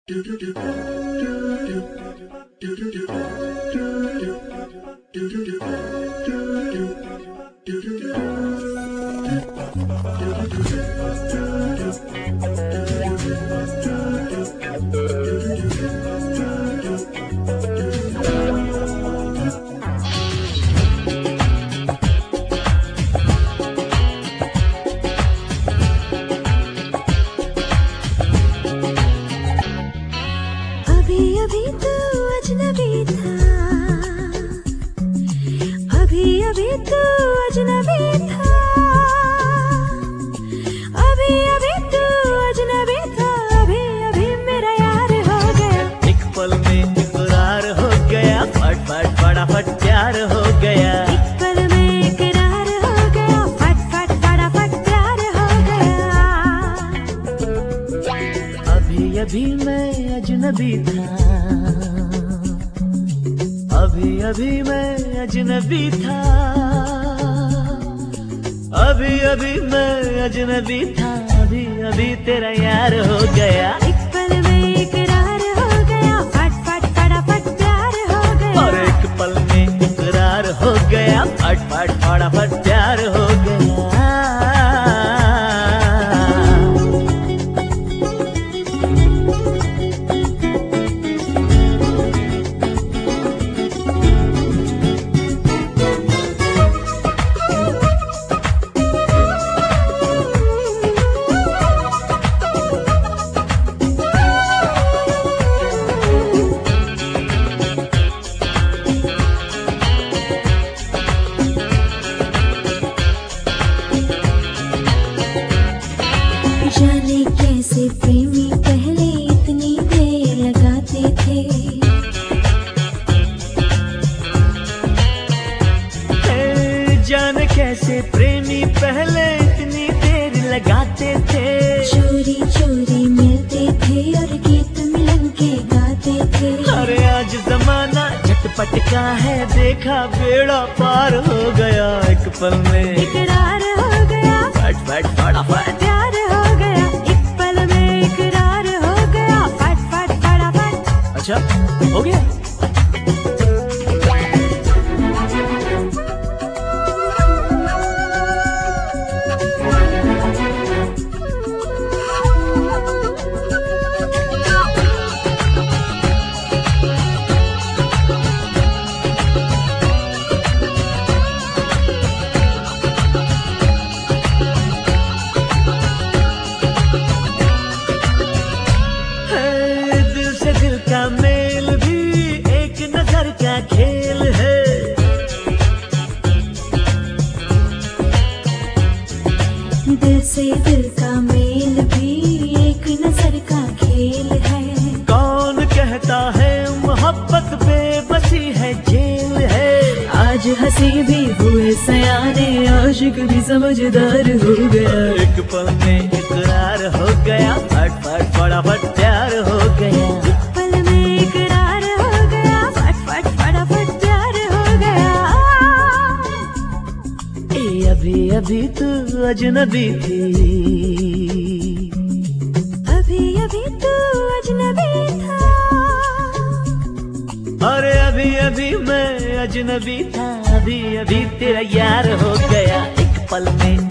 अभी मैं अजनबी था, अभी मैं अजनबी था, अभी मैं अजनबी था, अभी तेरा यार हो गया। एक पल में इकरार हो गया, फट फट फटाफट प्यार हो गया। और एक पल में इकरार हो गया, फट फट फटाफट प्यार हो गया। जाने कैसे प्रेमी पहले इतनी देर लगाते थे, जाने कैसे प्रेमी पहले इतनी देर लगाते थे। चोरी चोरी मिलते थे और गीत मिलन के गाते थे। अरे आज जमाना झटपट का है, देखा बेड़ा पार हो गया। एक पल में इकरार हो गया, फट फट फटाफट प्यार हो गया। एक पल में इकरार हो गया, फट फट फटाफट। अच्छा हो गया। मेल भी एक नजर का खेल है, दिल से दिल का मेल भी एक नजर का खेल है। कौन कहता है मोहब्बत बेबसी है, जेल है। आज हंसी भी हुए सयाने, आशिक भी समझदार हो गया। एक पल में इकरार हो गया, फट फट फटाफट प्यार हो गया। एक पल में इकरार हो गया, फट फट फटाफट प्यार हो गया। अभी अभी तू अजनबी थी, अभी तू अजनबी था। अरे अभी मैं अजनबी था, अभी तेरा यार हो गया। एक पल में